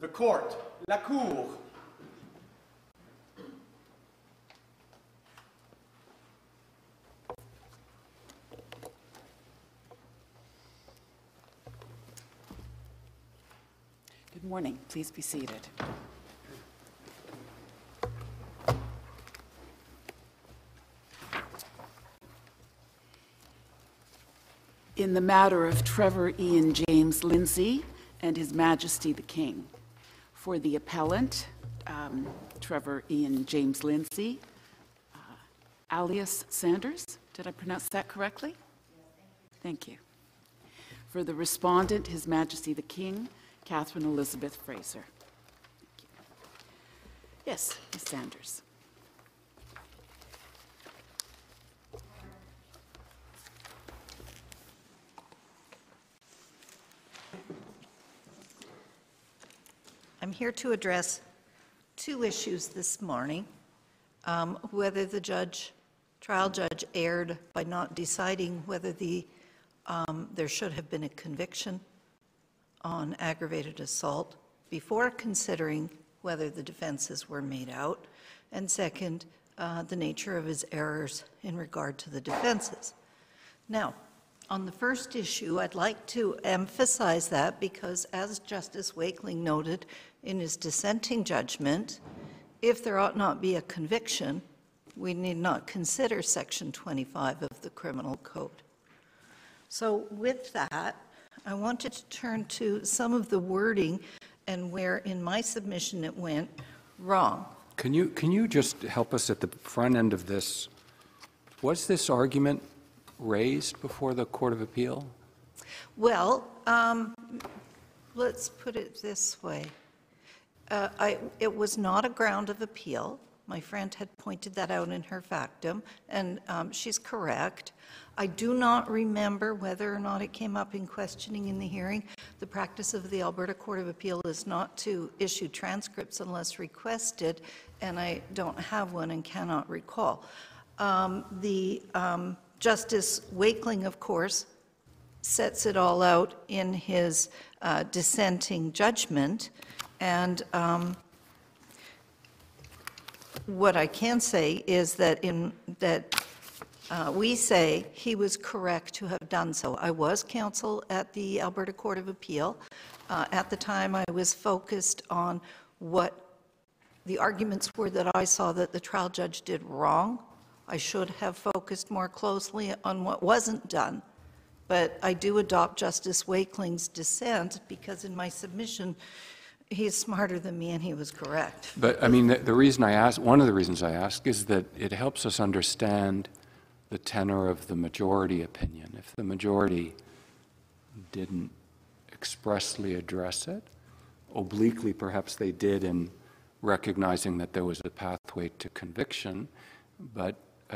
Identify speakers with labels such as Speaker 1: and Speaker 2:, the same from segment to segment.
Speaker 1: The court, la cour.
Speaker 2: Good morning. Please be seated. In the matter of Trevor Ian James Lindsay and His Majesty the King, for the appellant, Trevor Ian James Lindsay, alias Sanders, did I pronounce that correctly? Yes, thank you. For the respondent, His Majesty the King, Catherine Elizabeth Fraser. Thank you. Yes, Ms. Sanders.
Speaker 3: I'm here to address two issues this morning. Whether the trial judge erred by not deciding whether there should have been a conviction on aggravated assault before considering whether the defenses were made out, and second, the nature of his errors in regard to the defenses. Now, on the first issue, I'd like to emphasize that because, as Justice Wakeling noted in his dissenting judgment, if there ought not be a conviction, we need not consider Section 25 of the Criminal Code. So with that, I wanted to turn to some of the wording and where in my submission it went wrong.
Speaker 4: Can you just help us at the front end of this? Was this argument raised before the Court of Appeal?
Speaker 3: Well, let's put it this way. It was not a ground of appeal. My friend had pointed that out in her factum, and she's correct. I do not remember whether or not it came up in questioning in the hearing. The practice of the Alberta Court of Appeal is not to issue transcripts unless requested, and I don't have one and cannot recall. Justice Wakeling, of course, sets it all out in his dissenting judgment, and what I can say is that we say he was correct to have done so. I was counsel at the Alberta Court of Appeal. At the time, I was focused on what the arguments were that I saw that the trial judge did wrong. I should have focused more closely on what wasn't done. But I do adopt Justice Wakeling's dissent because in my submission, he's smarter than me and he was correct.
Speaker 4: But I mean, the reason I ask, one of the reasons I ask is that it helps us understand the tenor of the majority opinion. If the majority didn't expressly address it, obliquely perhaps they did in recognizing that there was a pathway to conviction, but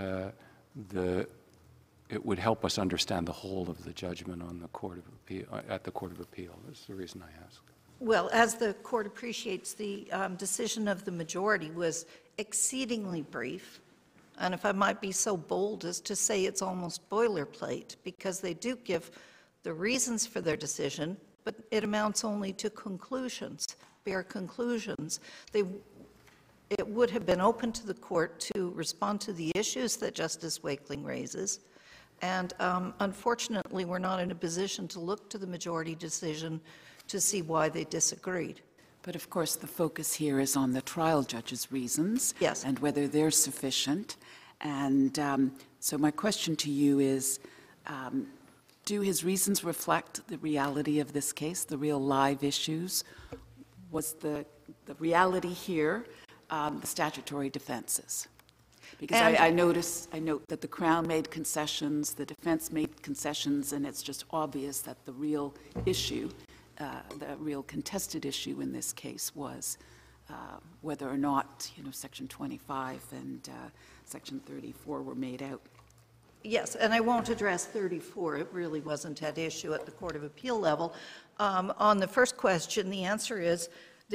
Speaker 4: it would help us understand the whole of the judgment on the Court of Appeal, at the Court of Appeal. That's the reason I ask.
Speaker 3: Well, as the court appreciates, the decision of the majority was exceedingly brief, and if I might be so bold as to say it's almost boilerplate, because they do give the reasons for their decision, but it amounts only to conclusions, bare conclusions. It would have been open to the court to respond to the issues that Justice Wakeling raises, and unfortunately, we're not in a position to look to the majority decision to see why they disagreed.
Speaker 2: But of course, the focus here is on the trial judge's reasons,
Speaker 3: yes,
Speaker 2: and whether they're sufficient. And so my question to you is, do his reasons reflect the reality of this case, the real live issues? Was the reality here the statutory defenses? Because I note that the Crown made concessions, the defense made concessions, and it's just obvious that the real issue, the real contested issue in this case was whether or not, Section 25 and Section 34 were made out.
Speaker 3: Yes, and I won't address 34. It really wasn't at issue at the Court of Appeal level. On the first question, the answer is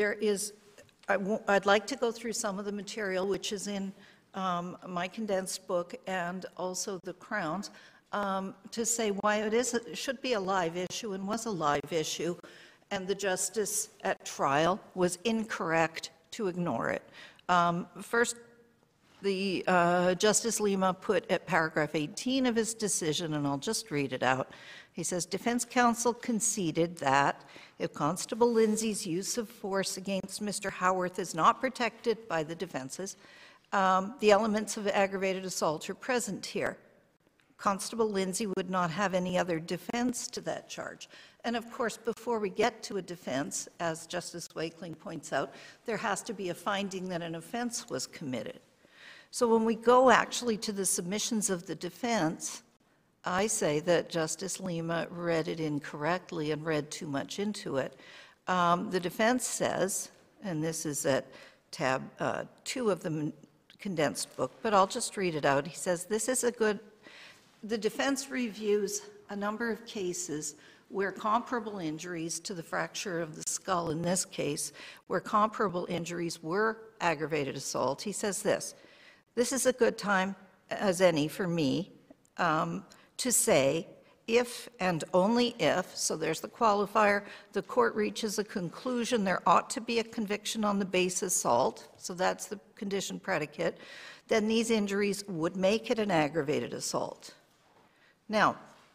Speaker 3: I'd like to go through some of the material which is in my condensed book and also the Crown's to say why it should be a live issue and was a live issue. and the justice at trial was incorrect to ignore it. First, the Justice Lima put at paragraph 18 of his decision, and I'll just read it out. He says, defense counsel conceded that if Constable Lindsay's use of force against Mr. Howarth is not protected by the defenses, the elements of aggravated assault are present here. Constable Lindsay would not have any other defense to that charge. And of course, before we get to a defense, as Justice Wakeling points out, there has to be a finding that an offense was committed. So when we go actually to the submissions of the defense, I say that Justice Lima read it incorrectly and read too much into it. The defense says, and this is at tab 2 of the condensed book, but I'll just read it out. He says, the defense reviews a number of cases where comparable injuries to the fracture of the skull, in this case, where comparable injuries were aggravated assault. He says this is a good time as any for me to say, if and only if, so there's the qualifier, the court reaches a conclusion there ought to be a conviction on the base assault, so that's the condition predicate, then these injuries would make it an aggravated assault. Now,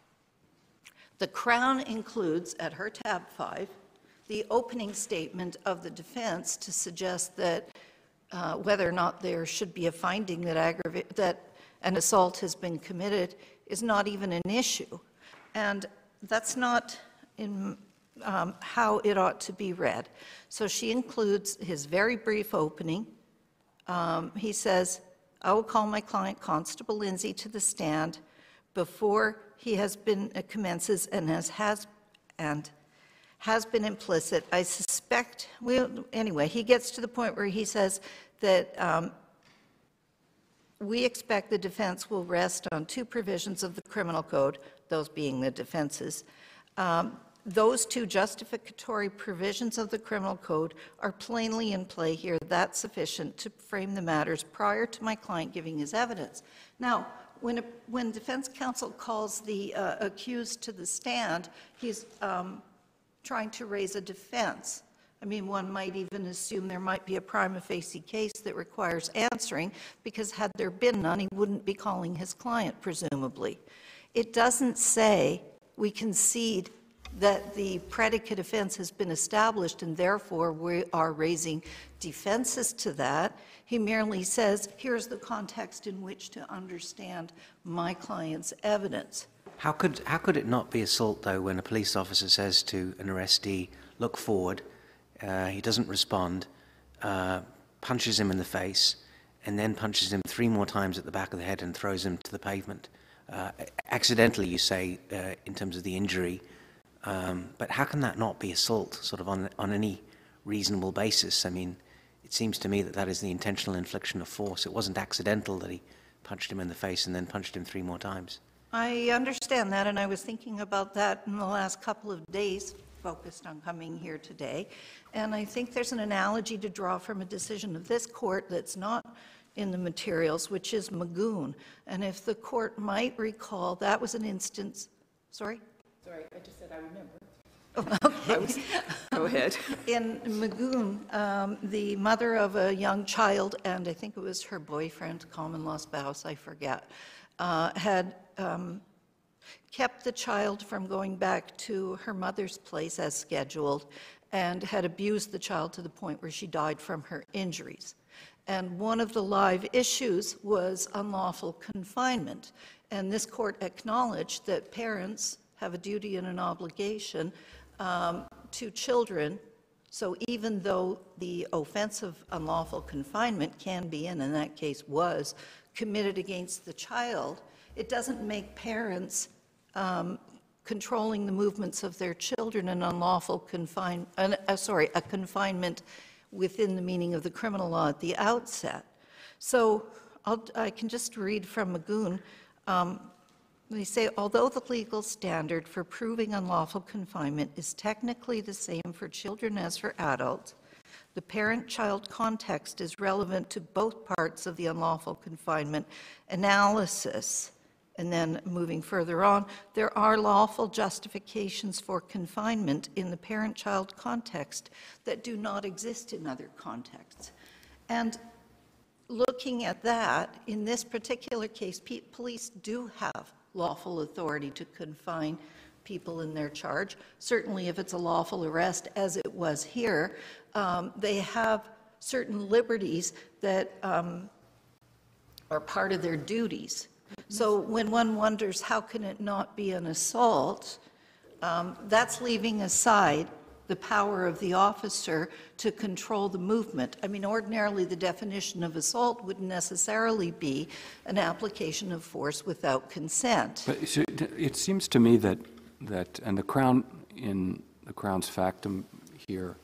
Speaker 3: the Crown includes at her tab 5 the opening statement of the defense to suggest that whether or not there should be a finding that an assault has been committed is not even an issue. And that's not in how it ought to be read. So she includes his very brief opening. He says, I will call my client Constable Lindsay to the stand before he has been commences and has been implicit. I suspect, anyway, he gets to the point where he says that we expect the defense will rest on 2 provisions of the criminal code, those being the defenses. Those 2 justificatory provisions of the criminal code are plainly in play here. That's sufficient to frame the matters prior to my client giving his evidence. Now, when defense counsel calls the accused to the stand, he's trying to raise a defense. I mean, one might even assume there might be a prima facie case that requires answering, because had there been none, he wouldn't be calling his client, presumably. It doesn't say we concede that the predicate offense has been established and therefore we are raising defenses to that. He merely says, here's the context in which to understand my client's evidence.
Speaker 5: How could it not be assault, though, when a police officer says to an arrestee, look forward, he doesn't respond, punches him in the face, and then punches him 3 more times at the back of the head and throws him to the pavement? Accidentally, you say, in terms of the injury, but how can that not be assault, sort of on any reasonable basis? I mean, it seems to me that that is the intentional infliction of force. It wasn't accidental that he punched him in the face and then punched him 3 more times.
Speaker 3: I understand that, and I was thinking about that in the last couple of days, focused on coming here today. And I think there's an analogy to draw from a decision of this court that's not in the materials, which is Magoon. And if the court might recall, that was an instance. Sorry?
Speaker 2: Sorry, I just said I remember.
Speaker 3: Okay.
Speaker 2: Go ahead.
Speaker 3: In Magoon, the mother of a young child, and I think it was her boyfriend, common law spouse, I forget, had kept the child from going back to her mother's place as scheduled and had abused the child to the point where she died from her injuries. And one of the live issues was unlawful confinement. And this court acknowledged that parents have a duty and an obligation to children. So even though the offense of unlawful confinement can be, and in that case was, committed against the child, it doesn't make parents controlling the movements of their children an unlawful a confinement within the meaning of the criminal law at the outset. So I can just read from Magoon. They say, although the legal standard for proving unlawful confinement is technically the same for children as for adults, the parent-child context is relevant to both parts of the unlawful confinement analysis. And then moving further on, there are lawful justifications for confinement in the parent-child context that do not exist in other contexts. And looking at that, in this particular case, police do have lawful authority to confine people in their charge. Certainly if it's a lawful arrest, as it was here, they have certain liberties that are part of their duties. So when one wonders how can it not be an assault, that's leaving aside the power of the officer to control the movement. I mean, ordinarily the definition of assault wouldn't necessarily be an application of force without consent.
Speaker 4: But so it seems to me that and the Crown, in the Crown's factum here,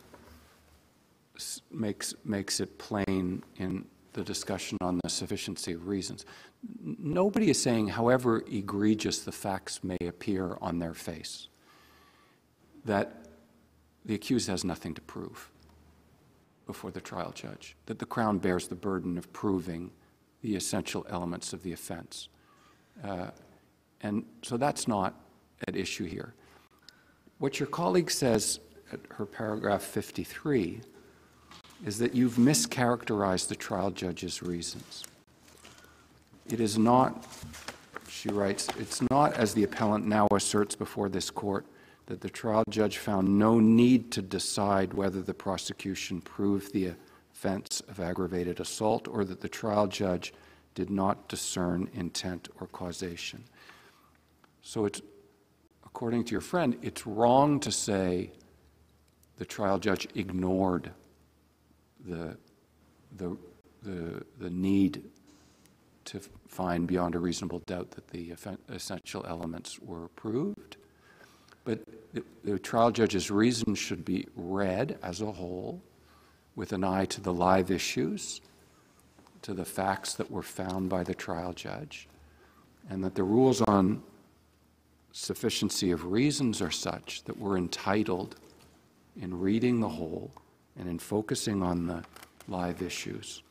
Speaker 4: makes it plain in the discussion on the sufficiency of reasons. Nobody is saying, however egregious the facts may appear on their face, that the accused has nothing to prove before the trial judge, that the Crown bears the burden of proving the essential elements of the offense. And so that's not at issue here. What your colleague says at her paragraph 53 is that you've mischaracterized the trial judge's reasons. It is not, she writes, it's not, as the appellant now asserts before this court, that the trial judge found no need to decide whether the prosecution proved the offense of aggravated assault or that the trial judge did not discern intent or causation. So it's, according to your friend, it's wrong to say the trial judge ignored the need to find beyond a reasonable doubt that the essential elements were proved. But the trial judge's reasons should be read as a whole with an eye to the live issues, to the facts that were found by the trial judge, and that the rules on sufficiency of reasons are such that we're entitled, in reading the whole and in focusing on the live issues,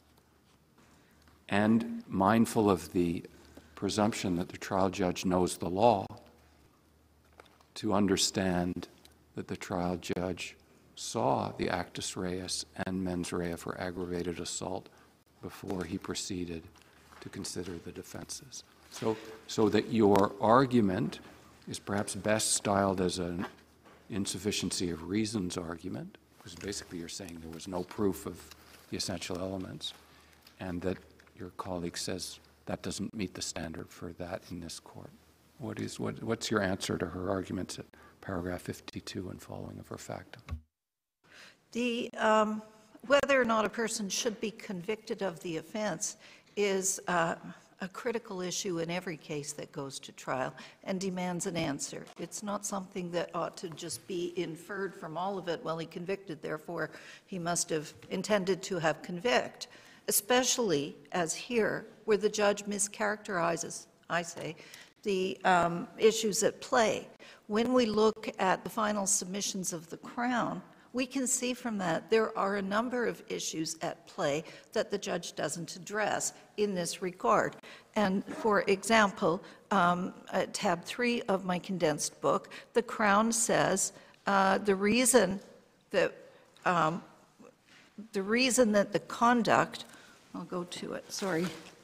Speaker 4: and mindful of the presumption that the trial judge knows the law, to understand that the trial judge saw the actus reus and mens rea for aggravated assault before he proceeded to consider the defenses. So that your argument is perhaps best styled as an insufficiency of reasons argument, because basically you're saying there was no proof of the essential elements, and that your colleague says that doesn't meet the standard for that in this court. What's your answer to her arguments at paragraph 52 and following of her factum?
Speaker 3: Whether or not a person should be convicted of the offense is a critical issue in every case that goes to trial and demands an answer. It's not something that ought to just be inferred from all of it. Well, he convicted, therefore he must have intended to have convict, especially as here, where the judge mischaracterizes, I say, the issues at play. When we look at the final submissions of the Crown, we can see from that there are a number of issues at play that the judge doesn't address in this regard. And for example, at tab 3 of my condensed book, the Crown says the reason that the conduct, I'll go to it, sorry.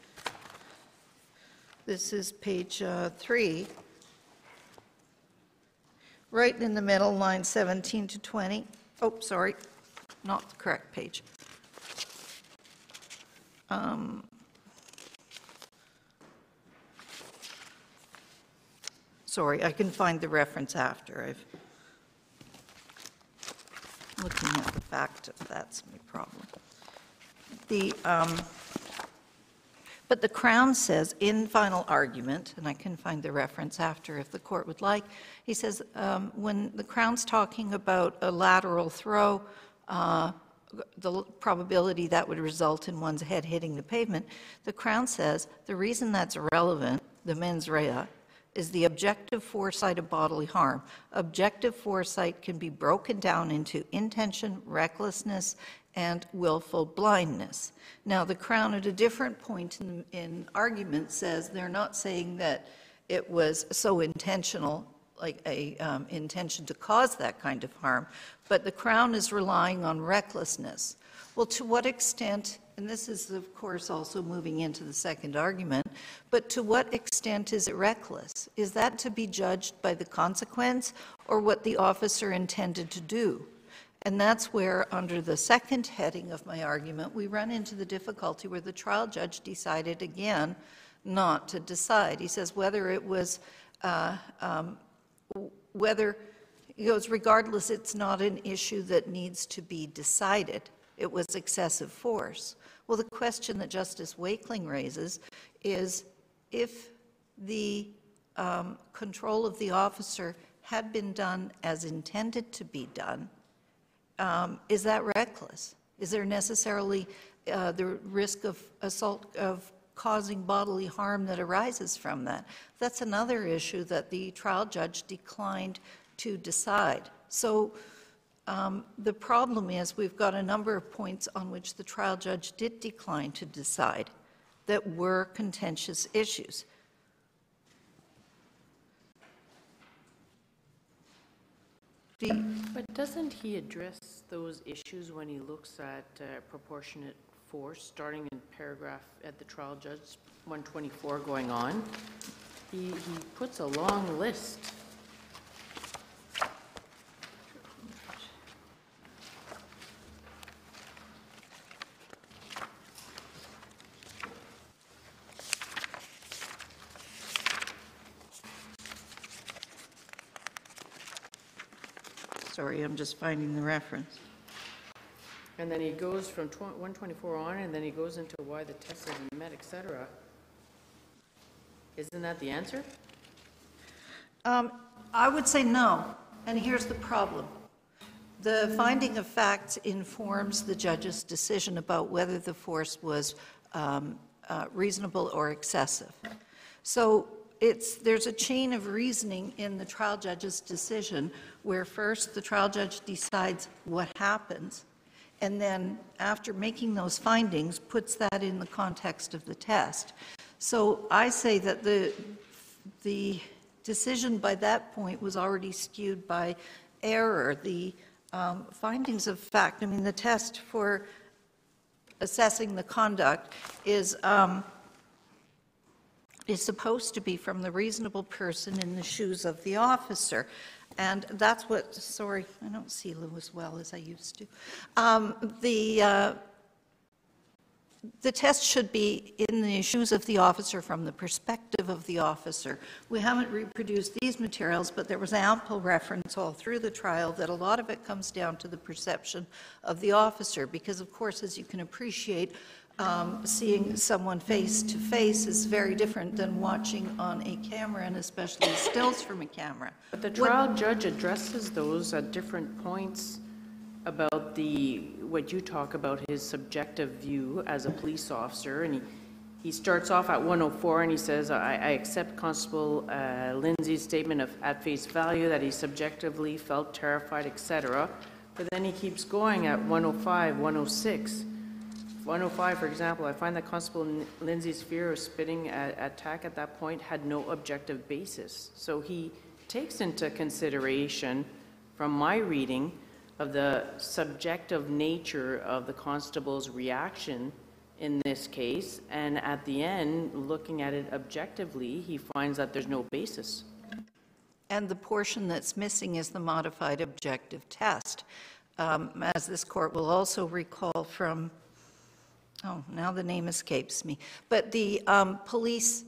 Speaker 3: This is page 3, right in the middle, lines 17 to 20. Oh, sorry, not the correct page. Sorry, I can find the reference after. I'm looking at the fact, that's my problem. But the Crown says in final argument, and I can find the reference after if the court would like, he says when the Crown's talking about a lateral throw, the probability that would result in one's head hitting the pavement, the Crown says the reason that's irrelevant, the mens rea, is the objective foresight of bodily harm. Objective foresight can be broken down into intention, recklessness, and willful blindness. Now, the Crown at a different point in argument says they're not saying that it was so intentional, like a intention to cause that kind of harm, but the Crown is relying on recklessness. Well, to what extent, and this is, of course, also moving into the second argument, but to what extent is it reckless? Is that to be judged by the consequence or what the officer intended to do? And that's where, under the second heading of my argument, we run into the difficulty where the trial judge decided again not to decide. He says whether it was, he goes, regardless, it's not an issue that needs to be decided. It was excessive force. Well, the question that Justice Wakeling raises is if the control of the officer had been done as intended to be done, is that reckless? Is there necessarily the risk of assault, of causing bodily harm that arises from that? That's another issue that the trial judge declined to decide. So the problem is we've got a number of points on which the trial judge did decline to decide that were contentious issues.
Speaker 6: But doesn't he address those issues when he looks at proportionate force, starting in paragraph at the trial judge 124 going on? He puts a long list.
Speaker 3: Sorry, I'm just finding the reference.
Speaker 6: And then he goes from 124 on, and then he goes into why the test isn't met, etc. Isn't that the answer?
Speaker 3: I would say no, and here's the problem. The finding of facts informs the judge's decision about whether the force was reasonable or excessive. So there's a chain of reasoning in the trial judge's decision where first the trial judge decides what happens, and then after making those findings puts that in the context of the test. So I say that the decision by that point was already skewed by error. The findings of fact, I mean, the test for assessing the conduct is supposed to be from the reasonable person in the shoes of the officer. And that's what, sorry, I don't see Lou as well as I used to. The test should be in the shoes of the officer from the perspective of the officer. We haven't reproduced these materials, but there was ample reference all through the trial that a lot of it comes down to the perception of the officer, because of course, as you can appreciate, seeing someone face to face is very different than watching on a camera, and especially stills from a camera.
Speaker 6: But the trial judge addresses those at different points about what you talk about, his subjective view as a police officer, and he starts off at 104 and he says, I accept Constable Lindsay's statement of at face value that he subjectively felt terrified, etc. But then he keeps going at 105, 106. 105, for example, I find that Constable Lindsay's fear of spitting attack at that point had no objective basis. So he takes into consideration, from my reading, of the subjective nature of the constable's reaction in this case, and at the end, looking at it objectively, he finds that there's no basis.
Speaker 3: And the portion that's missing is the modified objective test. As this court will also recall from, oh, now the name escapes me, but the police,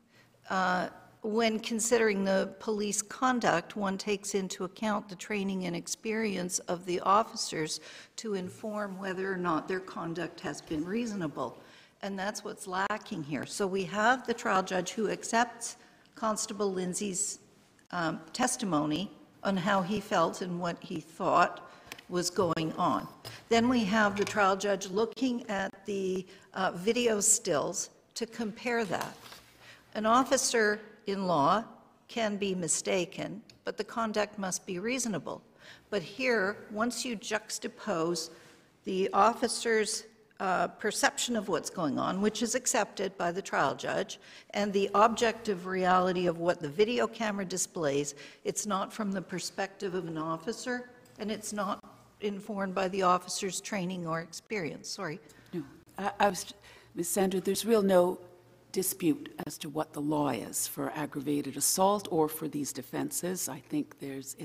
Speaker 3: when considering the police conduct, one takes into account the training and experience of the officers to inform whether or not their conduct has been reasonable. And that's what's lacking here. So we have the trial judge who accepts Constable Lindsay's testimony on how he felt and what he thought was going on. Then we have the trial judge looking at the video stills to compare that. An officer in law can be mistaken, but the conduct must be reasonable. But here, once you juxtapose the officer's perception of what's going on, which is accepted by the trial judge, and the objective reality of what the video camera displays. It's not from the perspective of an officer, and it's not informed by the officer's training or experience. Sorry.
Speaker 2: No, Ms. Sandra, there's no dispute as to what the law is for aggravated assault or for these defenses. I think there's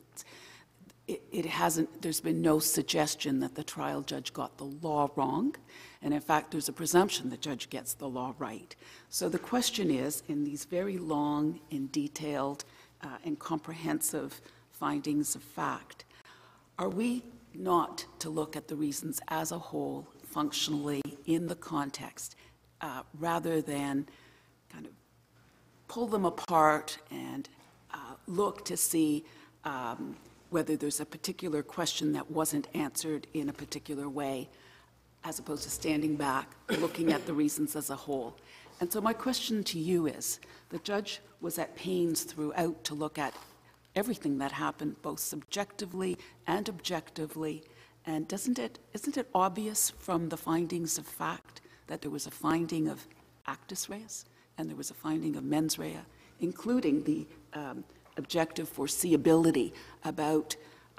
Speaker 2: been no suggestion that the trial judge got the law wrong, and in fact, there's a presumption the judge gets the law right. So the question is, in these very long and detailed and comprehensive findings of fact, are we not to look at the reasons as a whole, functionally, in the context, rather than kind of pull them apart and look to see whether there's a particular question that wasn't answered in a particular way, as opposed to standing back, looking at the reasons as a whole. And so my question to you is, the judge was at pains throughout to look at everything that happened, both subjectively and objectively, and isn't it obvious from the findings of fact that there was a finding of actus reus and there was a finding of mens rea, including the objective foreseeability about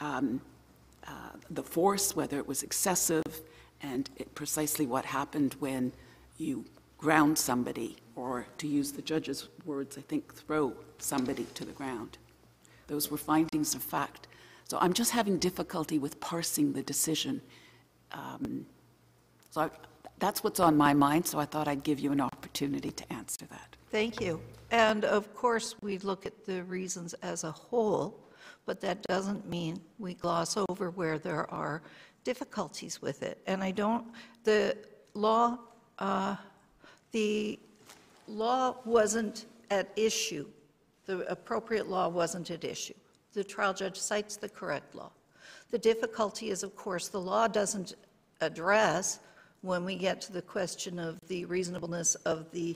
Speaker 2: the force, whether it was excessive, and precisely what happened when you ground somebody, or to use the judge's words, I think, throw somebody to the ground. Those were findings of fact. So I'm just having difficulty with parsing the decision. That's what's on my mind, so I thought I'd give you an opportunity to answer that.
Speaker 3: Thank you. And of course, we look at the reasons as a whole, but that doesn't mean we gloss over where there are difficulties with it. And the law wasn't at issue. The appropriate law wasn't at issue. The trial judge cites the correct law. The difficulty is, of course, the law doesn't address, when we get to the question of the reasonableness of the,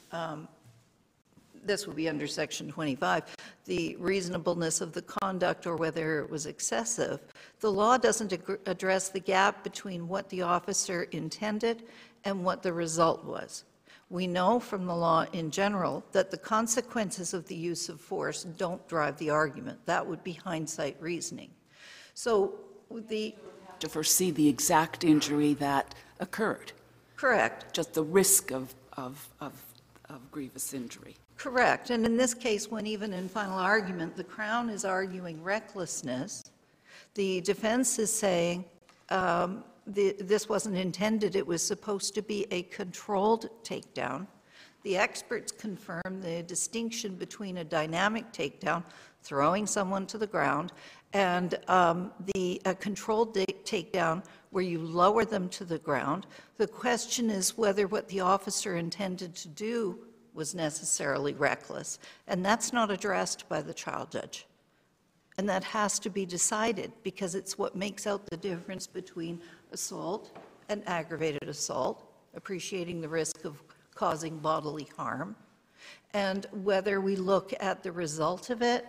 Speaker 3: this would be under Section 25, the reasonableness of the conduct or whether it was excessive. The law doesn't address the gap between what the officer intended and what the result was. We know from the law in general that the consequences of the use of force don't drive the argument. That would be hindsight reasoning. So
Speaker 2: to foresee the exact injury that occurred.
Speaker 3: Correct.
Speaker 2: Just the risk of grievous injury.
Speaker 3: Correct. And in this case, when even in final argument, the Crown is arguing recklessness, the defense is saying this wasn't intended, it was supposed to be a controlled takedown. The experts confirm the distinction between a dynamic takedown, throwing someone to the ground, and a controlled takedown where you lower them to the ground. The question is whether what the officer intended to do was necessarily reckless, and that's not addressed by the trial judge. And that has to be decided because it's what makes out the difference between assault and aggravated assault, appreciating the risk of causing bodily harm, and whether we look at the result of it.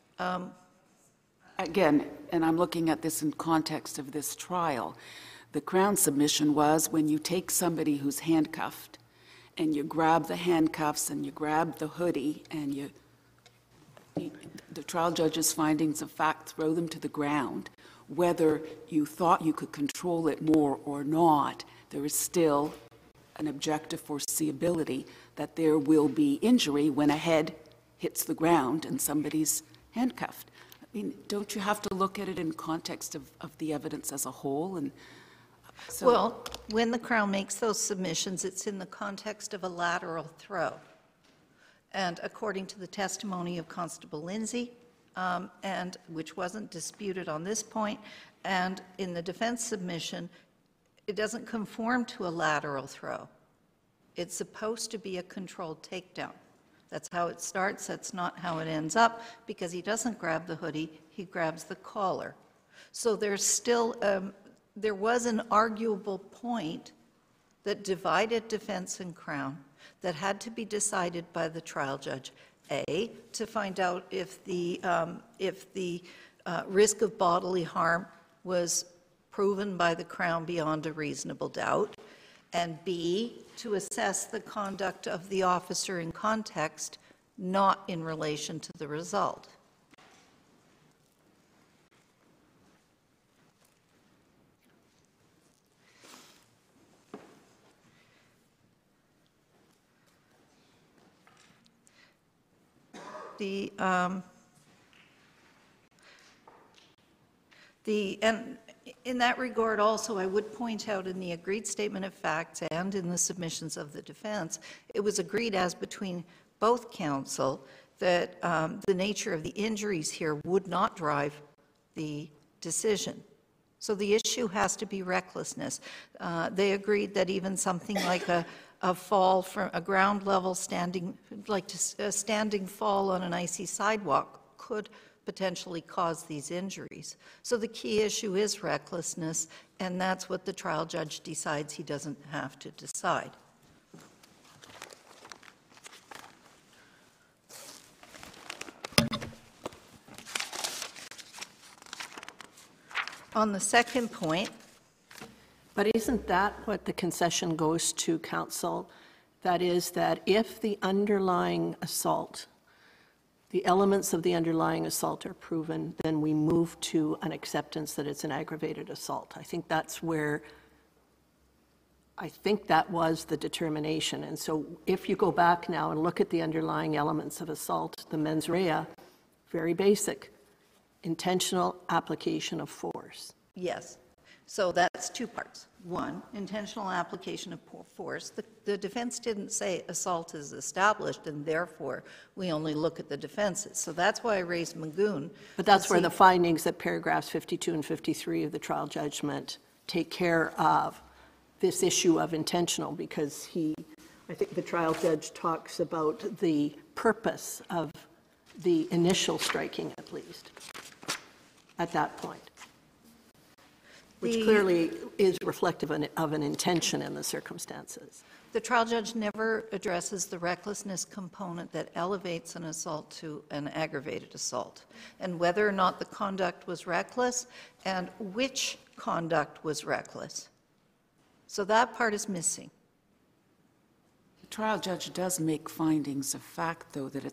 Speaker 2: Again, and I'm looking at this in context of this trial, the Crown submission was when you take somebody who's handcuffed and you grab the handcuffs and you grab the hoodie and the trial judge's findings of fact throw them to the ground, whether you thought you could control it more or not, there is still an objective foreseeability that there will be injury when a head hits the ground and somebody's handcuffed. I mean, don't you have to look at it in context of the evidence as a whole? And so,
Speaker 3: well, when the Crown makes those submissions, it's in the context of a lateral throw. And according to the testimony of Constable Lindsay, and which wasn't disputed on this point, and in the defense submission, it doesn't conform to a lateral throw. It's supposed to be a controlled takedown. That's how it starts. That's not how it ends up, because he doesn't grab the hoodie, he grabs the collar. So there's still, there was an arguable point that divided defense and Crown that had to be decided by the trial judge. A, to find out if the risk of bodily harm was proven by the Crown beyond a reasonable doubt, and B, to assess the conduct of the officer in context, not in relation to the result. And in that regard also, I would point out in the agreed statement of facts and in the submissions of the defense, it was agreed as between both counsel that the nature of the injuries here would not drive the decision. So the issue has to be recklessness. They agreed that even something like a fall from a ground level standing, like a standing fall on an icy sidewalk could potentially cause these injuries. So the key issue is recklessness, and that's what the trial judge decides he doesn't have to decide. On the second point,
Speaker 7: but isn't that what the concession goes to, counsel? That is that if the underlying assault, the elements of the underlying assault are proven, then we move to an acceptance that it's an aggravated assault. I think that's where, I think that was the determination. And so if you go back now and look at the underlying elements of assault, the mens rea, very basic, intentional application of force.
Speaker 3: yes. So that's two parts. One, intentional application of force. The defense didn't say assault is established, and therefore we only look at the defenses. So that's why I raised Magoon.
Speaker 7: But that's where the findings at paragraphs 52 and 53 of the trial judgment take care of this issue of intentional, because I think the trial judge talks about the purpose of the initial striking, at least, at that point, which clearly is reflective of an intention in the circumstances.
Speaker 3: The trial judge never addresses the recklessness component that elevates an assault to an aggravated assault, and whether or not the conduct was reckless and which conduct was reckless. So that part is missing.
Speaker 2: The trial judge does make findings of fact, though, that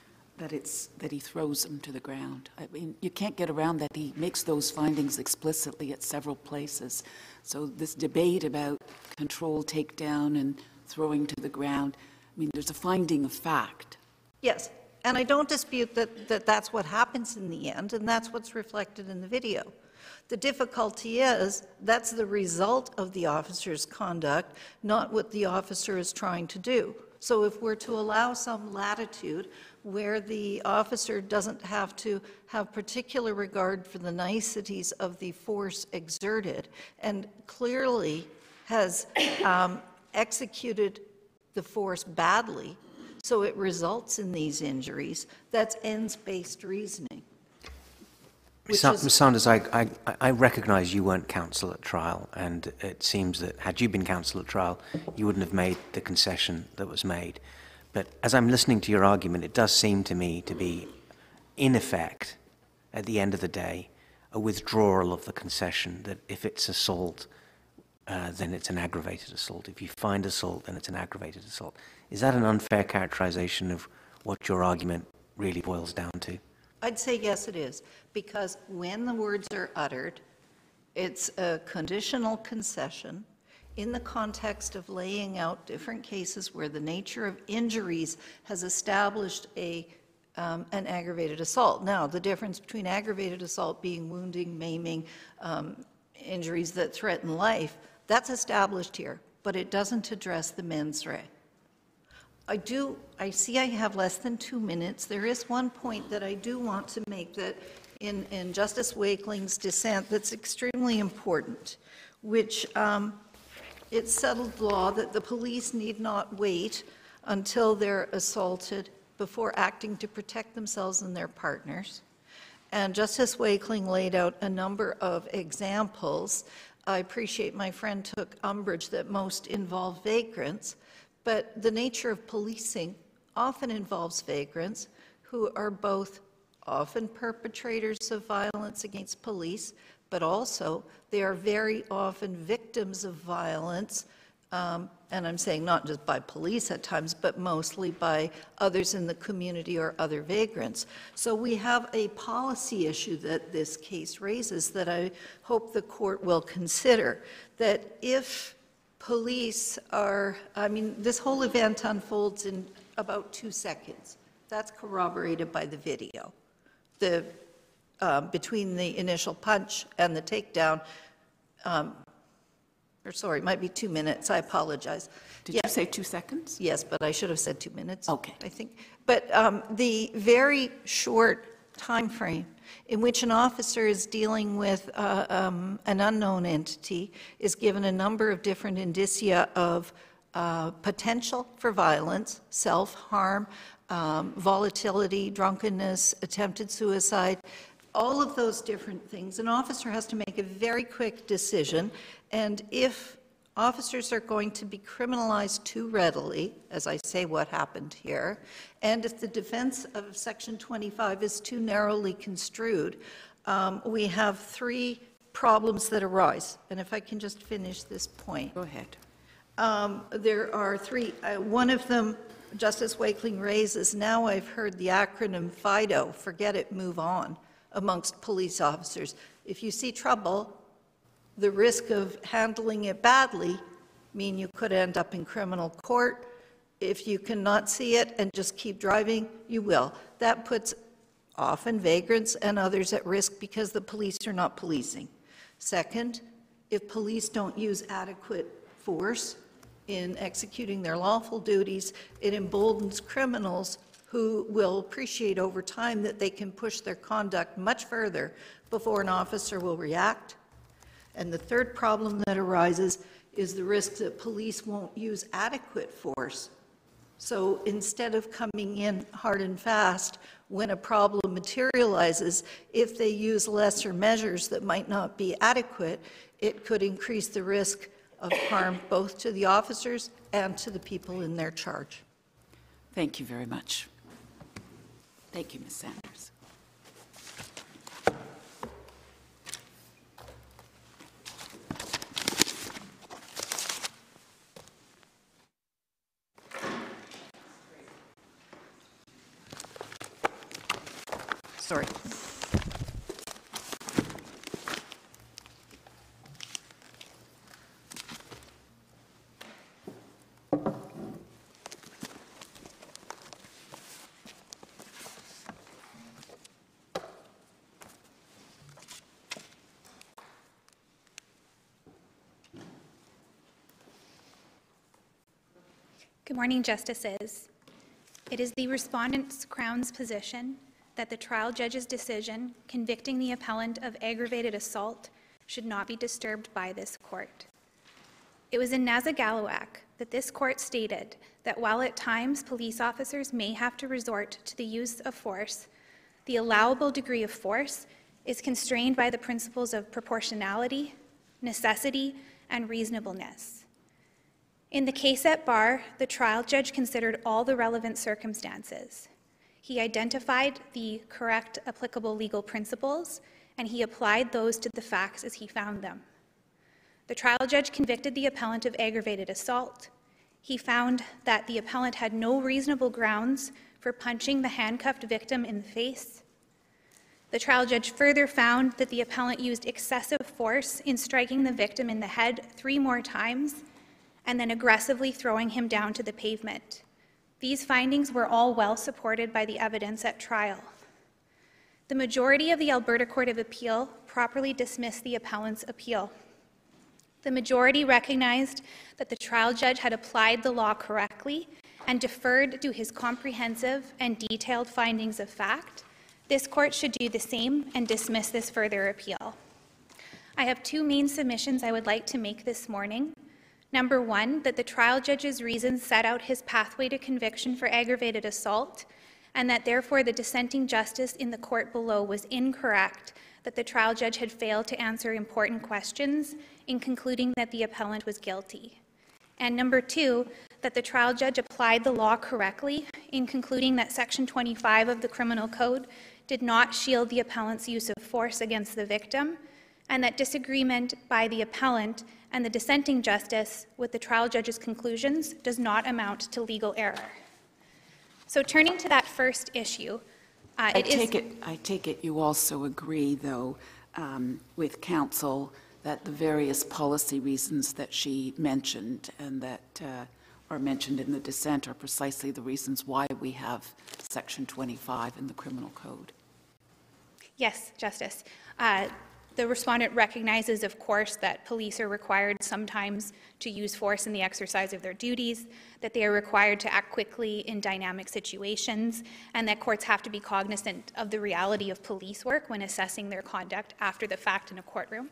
Speaker 2: he throws them to the ground. I mean, you can't get around that. He makes those findings explicitly at several places. So this debate about control, takedown, and throwing to the ground, I mean, there's a finding of fact.
Speaker 3: Yes, and I don't dispute that that's what happens in the end, and that's what's reflected in the video. The difficulty is that's the result of the officer's conduct, not what the officer is trying to do. So if we're to allow some latitude where the officer doesn't have to have particular regard for the niceties of the force exerted and clearly has executed the force badly, so it results in these injuries, that's ends-based reasoning.
Speaker 5: Ms. Sanders, I recognise you weren't counsel at trial, and it seems that had you been counsel at trial, you wouldn't have made the concession that was made. But as I'm listening to your argument, it does seem to me to be, in effect, at the end of the day, a withdrawal of the concession that if it's assault, then it's an aggravated assault. If you find assault, then it's an aggravated assault. Is that an unfair characterization of what your argument really boils down to?
Speaker 3: I'd say yes, it is, because when the words are uttered, it's a conditional concession in the context of laying out different cases where the nature of injuries has established an aggravated assault. Now, the difference between aggravated assault being wounding, maiming, injuries that threaten life, that's established here, but it doesn't address the mens rea. I see I have less than 2 minutes. There is one point that I do want to make that in Justice Wakeling's dissent that's extremely important, which it's settled law that the police need not wait until they're assaulted before acting to protect themselves and their partners. And Justice Wakeling laid out a number of examples. I appreciate my friend took umbrage that most involve vagrants, but the nature of policing often involves vagrants who are both often perpetrators of violence against police, but also they are very often victims of violence and I'm saying not just by police at times, but mostly by others in the community or other vagrants. So we have a policy issue that this case raises that I hope the court will consider, that if police are, I mean, this whole event unfolds in about 2 seconds. That's corroborated by the video. Between the initial punch and the takedown, or sorry, it might be 2 minutes, I apologize.
Speaker 2: Did you say 2 seconds?
Speaker 3: Yes, but I should have said 2 minutes.
Speaker 2: Okay.
Speaker 3: I think. But the very short time frame in which an officer is dealing with an unknown entity is given a number of different indicia of potential for violence, self-harm, volatility, drunkenness, attempted suicide, all of those different things. An officer has to make a very quick decision, and if officers are going to be criminalized too readily, as I say what happened here, and if the defense of Section 25 is too narrowly construed, we have 3 problems that arise. And if I can just finish this point.
Speaker 2: Go ahead.
Speaker 3: There are 3. One of them, Justice Wakeling raises, now I've heard the acronym FIDO, forget it, move on, amongst police officers. If you see trouble, the risk of handling it badly mean you could end up in criminal court. If you cannot see it and just keep driving, you will. That puts often vagrants and others at risk because the police are not policing. Second, if police don't use adequate force in executing their lawful duties, it emboldens criminals who will appreciate over time that they can push their conduct much further before an officer will react. And the third problem that arises is the risk that police won't use adequate force. So instead of coming in hard and fast when a problem materializes, if they use lesser measures that might not be adequate, it could increase the risk of harm both to the officers and to the people in their charge.
Speaker 2: Thank you very much. Thank you, Ms. Sanders.
Speaker 3: Sorry.
Speaker 8: Good morning, Justices. It is the respondent's Crown's position that the trial judge's decision convicting the appellant of aggravated assault should not be disturbed by this court. It was in Nazagalawak that this court stated that while at times police officers may have to resort to the use of force, the allowable degree of force is constrained by the principles of proportionality, necessity, and reasonableness. In the case at bar, the trial judge considered all the relevant circumstances. He identified the correct applicable legal principles, and he applied those to the facts as he found them. The trial judge convicted the appellant of aggravated assault. He found that the appellant had no reasonable grounds for punching the handcuffed victim in the face. The trial judge further found that the appellant used excessive force in striking the victim in the head 3 more times and then aggressively throwing him down to the pavement. These findings were all well supported by the evidence at trial. The majority of the Alberta Court of Appeal properly dismissed the appellant's appeal. The majority recognized that the trial judge had applied the law correctly and deferred to his comprehensive and detailed findings of fact. This court should do the same and dismiss this further appeal. I have 2 main submissions I would like to make this morning. Number 1, that the trial judge's reasons set out his pathway to conviction for aggravated assault, and that therefore the dissenting justice in the court below was incorrect, that the trial judge had failed to answer important questions in concluding that the appellant was guilty. And number 2, that the trial judge applied the law correctly in concluding that Section 25 of the Criminal Code did not shield the appellant's use of force against the victim, and that disagreement by the appellant and the dissenting justice with the trial judge's conclusions does not amount to legal error. So turning to that first issue,
Speaker 2: I take it you also agree, though, with counsel that the various policy reasons that she mentioned and that are mentioned in the dissent are precisely the reasons why we have Section 25 in the Criminal Code.
Speaker 8: Yes, Justice. The respondent recognizes, of course, that police are required sometimes to use force in the exercise of their duties, that they are required to act quickly in dynamic situations, and that courts have to be cognizant of the reality of police work when assessing their conduct after the fact in a courtroom.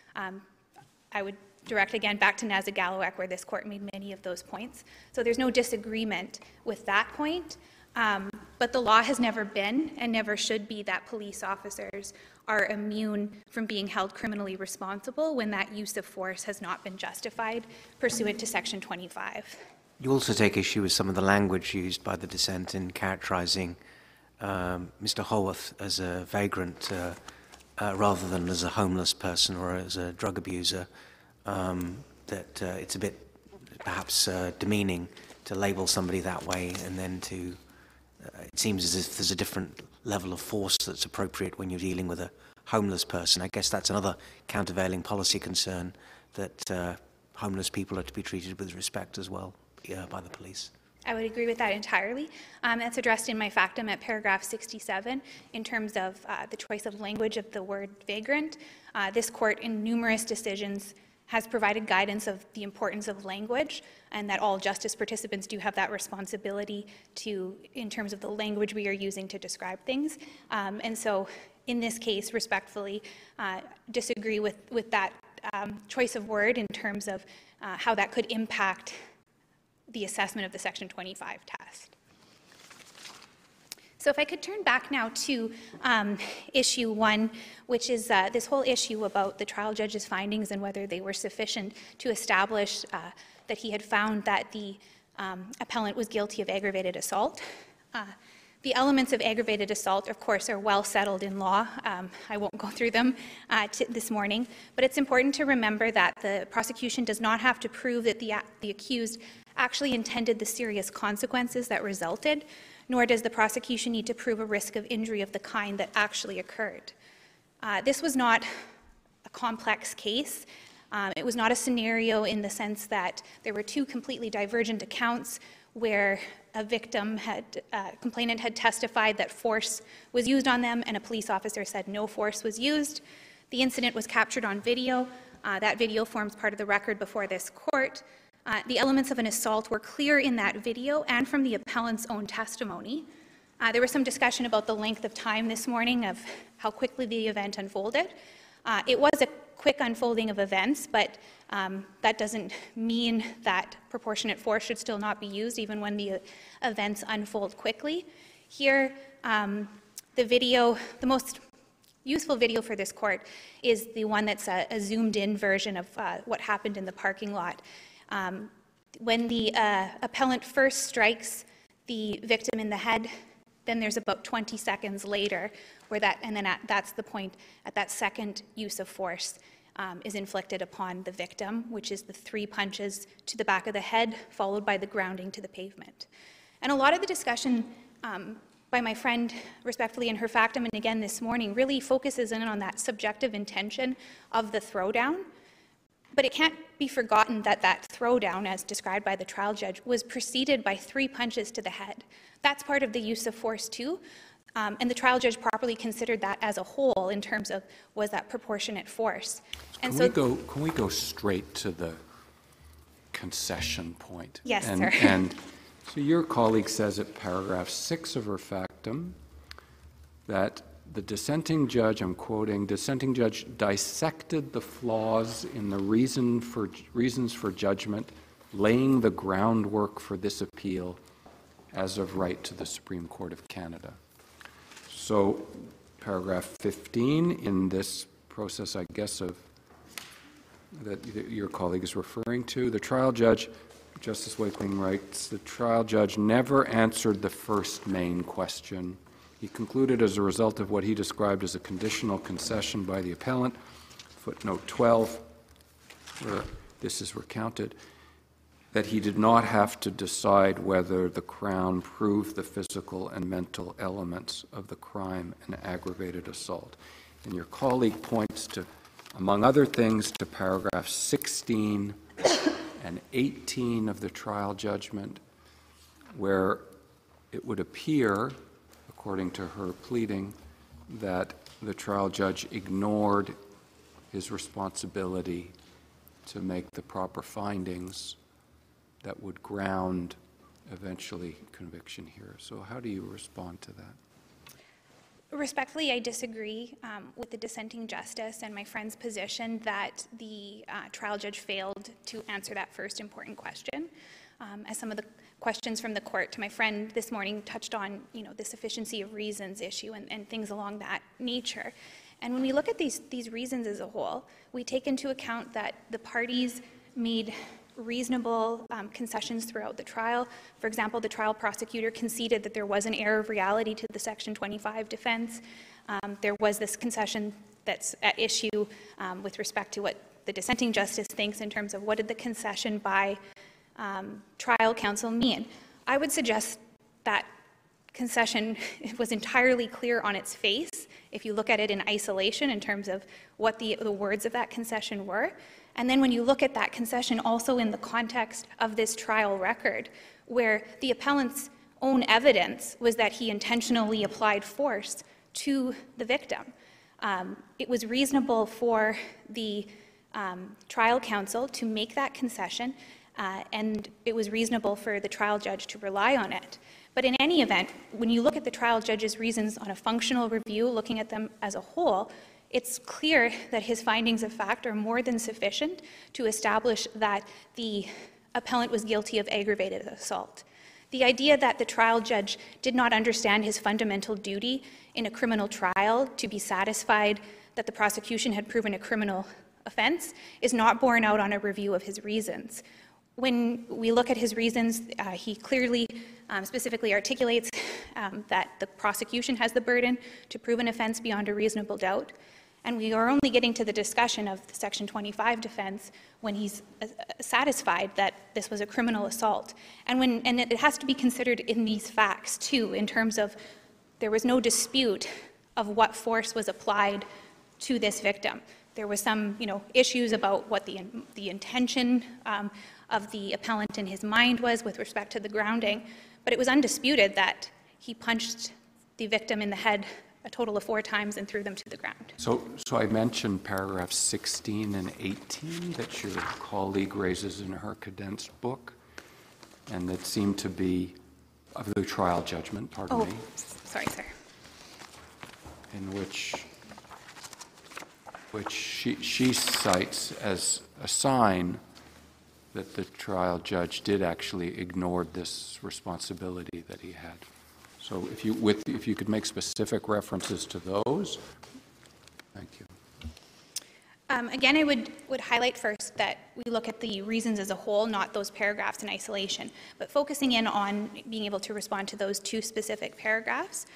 Speaker 8: I would direct again back to Nazagalowak, where this court made many of those points. So there's no disagreement with that point. But the law has never been and never should be that police officers are immune from being held criminally responsible when that use of force has not been justified pursuant to Section 25.
Speaker 5: You also take issue with some of the language used by the dissent in characterizing Mr. Haworth as a vagrant rather than as a homeless person or as a drug abuser, that it's a bit perhaps demeaning to label somebody that way, and then to it seems as if there's a different level of force that's appropriate when you're dealing with a homeless person. I guess that's another countervailing policy concern, that homeless people are to be treated with respect as well by the police.
Speaker 8: I would agree with that entirely. That's addressed in my factum at paragraph 67 in terms of the choice of language of the word vagrant. This court in numerous decisions has provided guidance of the importance of language, and that all justice participants do have that responsibility to, in terms of the language we are using to describe things. And so in this case, respectfully, disagree with that choice of word in terms of how that could impact the assessment of the Section 25 test. So if I could turn back now to issue 1, which is this whole issue about the trial judge's findings and whether they were sufficient to establish that he had found that the appellant was guilty of aggravated assault. The elements of aggravated assault, of course, are well settled in law. I won't go through them this morning, but it's important to remember that the prosecution does not have to prove that the accused actually intended the serious consequences that resulted, nor does the prosecution need to prove a risk of injury of the kind that actually occurred. This was not a complex case. It was not a scenario in the sense that there were two completely divergent accounts where a victim complainant had testified that force was used on them and a police officer said no force was used. The incident was captured on video. That video forms part of the record before this court. The elements of an assault were clear in that video and from the appellant's own testimony. There was some discussion about the length of time this morning of how quickly the event unfolded. It was a quick unfolding of events, but that doesn't mean that proportionate force should still not be used even when the events unfold quickly. Here, the video, the most useful video for this court is the one that's a zoomed-in version of what happened in the parking lot. When the appellant first strikes the victim in the head, then there's about 20 seconds later where that's the point at that second use of force is inflicted upon the victim, which is the 3 punches to the back of the head, followed by the grounding to the pavement. And a lot of the discussion by my friend, respectfully, in her factum, and again this morning, really focuses in on that subjective intention of the throwdown. But it can't be forgotten that that throwdown, as described by the trial judge, was preceded by 3 punches to the head. That's part of the use of force too, and the trial judge properly considered that as a whole in terms of was that proportionate force. And
Speaker 4: Can we go straight to the concession point?
Speaker 8: Yes, sir.
Speaker 4: And so your colleague says at paragraph 6 of her factum that the dissenting judge, I'm quoting, dissenting judge dissected the flaws in the reasons for judgment, laying the groundwork for this appeal as of right to the Supreme Court of Canada. So paragraph 15 in this process, I guess, of that your colleague is referring to, the trial judge, Justice Wakeling writes, the trial judge never answered the first main question. He concluded as a result of what he described as a conditional concession by the appellant, footnote 12, where this is recounted, that he did not have to decide whether the Crown proved the physical and mental elements of the crime and aggravated assault. And your colleague points to, among other things, to paragraphs 16 and 18 of the trial judgment, where it would appear, according to her pleading, that the trial judge ignored his responsibility to make the proper findings that would ground eventually conviction here. So how do you respond to that?
Speaker 8: Respectfully, I disagree with the dissenting justice and my friend's position that the trial judge failed to answer that first important question. As some of the questions from the court to my friend this morning touched on, the sufficiency of reasons issue and things along that nature. And when we look at these reasons as a whole, we take into account that the parties made reasonable concessions throughout the trial. For example, the trial prosecutor conceded that there was an error of reality to the Section 25 defense. There was this concession that's at issue with respect to what the dissenting justice thinks in terms of what did the concession by trial counsel mean. I would suggest that concession was entirely clear on its face if you look at it in isolation in terms of what the words of that concession were. And then when you look at that concession also in the context of this trial record, where the appellant's own evidence was that he intentionally applied force to the victim. It was reasonable for the trial counsel to make that concession, and it was reasonable for the trial judge to rely on it. But in any event, when you look at the trial judge's reasons on a functional review, looking at them as a whole, it's clear that his findings of fact are more than sufficient to establish that the appellant was guilty of aggravated assault. The idea that the trial judge did not understand his fundamental duty in a criminal trial to be satisfied that the prosecution had proven a criminal offense is not borne out on a review of his reasons. When we look at his reasons, he clearly specifically articulates that the prosecution has the burden to prove an offense beyond a reasonable doubt. And we are only getting to the discussion of the Section 25 defense when he's satisfied that this was a criminal assault. And it has to be considered in these facts, too, in terms of there was no dispute of what force was applied to this victim. There was some, issues about what the intention of the appellant in his mind was with respect to the grounding, but it was undisputed that he punched the victim in the head a total of 4 times and threw them to the ground.
Speaker 4: So I mentioned paragraphs 16 and 18 that your colleague raises in her condensed book, and that seem to be of the trial judgment, pardon me.
Speaker 8: Sorry, sir.
Speaker 4: In which she cites as a sign that the trial judge did actually ignore this responsibility that he had. So if you could make specific references to those, thank you.
Speaker 8: Again, I would highlight first that we look at the reasons as a whole, not those paragraphs in isolation, but focusing in on being able to respond to those 2 specific paragraphs.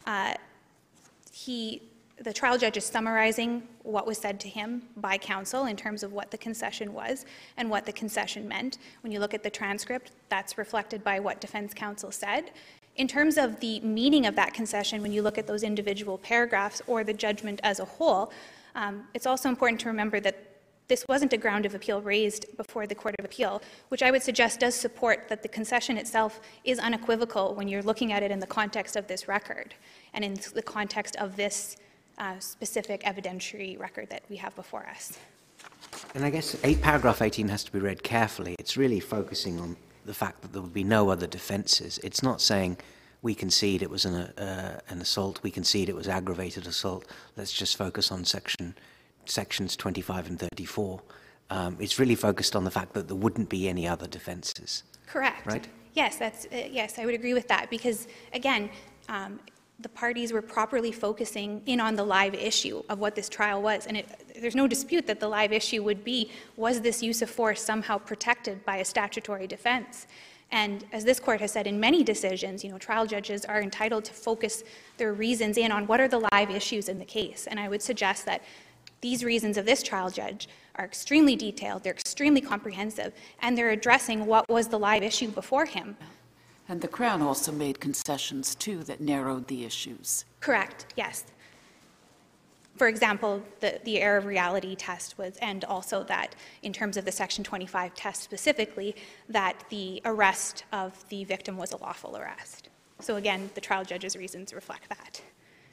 Speaker 8: The trial judge is summarizing what was said to him by counsel in terms of what the concession was and what the concession meant. When you look at the transcript, that's reflected by what defense counsel said. In terms of the meaning of that concession, when you look at those individual paragraphs or the judgment as a whole, it's also important to remember that this wasn't a ground of appeal raised before the Court of Appeal, which I would suggest does support that the concession itself is unequivocal when you're looking at it in the context of this record and in the context of this specific evidentiary record that we have before us.
Speaker 5: And I guess paragraph 18 has to be read carefully. It's really focusing on the fact that there would be no other defences. It's not saying we concede it was an assault, we concede it was aggravated assault. Let's just focus on sections 25 and 34. It's really focused on the fact that there wouldn't be any other defences.
Speaker 8: Correct.
Speaker 5: Right?
Speaker 8: Yes, yes, I would agree with that because, again, the parties were properly focusing in on the live issue of what this trial was. And there's no dispute that the live issue would be, was this use of force somehow protected by a statutory defense? And as this court has said in many decisions, trial judges are entitled to focus their reasons in on what are the live issues in the case. And I would suggest that these reasons of this trial judge are extremely detailed, they're extremely comprehensive, and they're addressing what was the live issue before him.
Speaker 2: And the Crown also made concessions, too, that narrowed the issues.
Speaker 8: Correct, yes. For example, the error of reality test was, and also that in terms of the Section 25 test specifically, that the arrest of the victim was a lawful arrest. So again, the trial judge's reasons reflect that.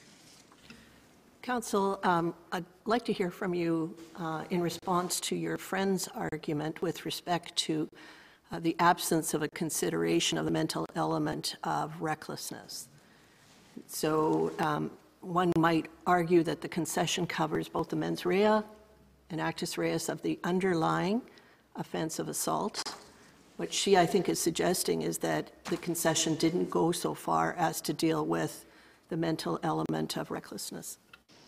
Speaker 7: Counsel, I'd like to hear from you in response to your friend's argument with respect to the absence of a consideration of the mental element of recklessness. So one might argue that the concession covers both the mens rea and actus reus of the underlying offense of assault. What she, I think, is suggesting is that the concession didn't go so far as to deal with the mental element of recklessness.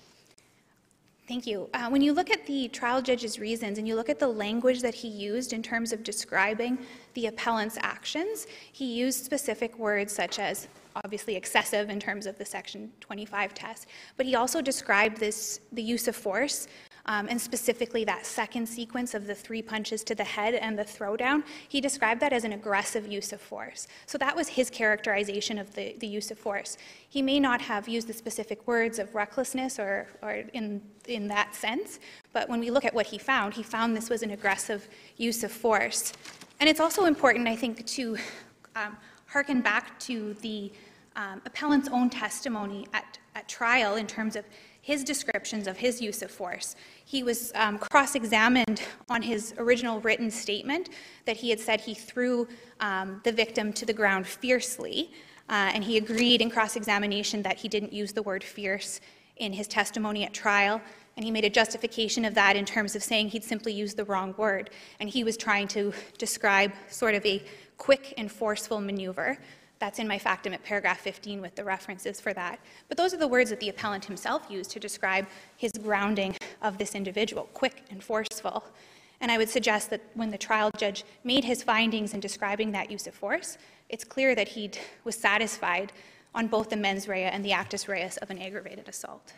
Speaker 8: Thank you. When you look at the trial judge's reasons and you look at the language that he used in terms of describing the appellant's actions, he used specific words such as obviously excessive in terms of the Section 25 test, but he also described the use of force, and specifically that second sequence of the 3 punches to the head and the throwdown. He described that as an aggressive use of force. So that was his characterization of the use of force. He may not have used the specific words of recklessness or in that sense, but when we look at what he found this was an aggressive use of force. And it's also important, I think, to hearken back to the appellant's own testimony at trial in terms of his descriptions of his use of force. He was cross-examined on his original written statement that he had said he threw the victim to the ground fiercely, and he agreed in cross-examination that he didn't use the word fierce in his testimony at trial, and he made a justification of that in terms of saying he'd simply used the wrong word, and he was trying to describe sort of a quick and forceful maneuver. That's in my factum at paragraph 15 with the references for that. But those are the words that the appellant himself used to describe his grounding of this individual, quick and forceful. And I would suggest that when the trial judge made his findings in describing that use of force, it's clear that he was satisfied on both the mens rea and the actus reus of an aggravated assault.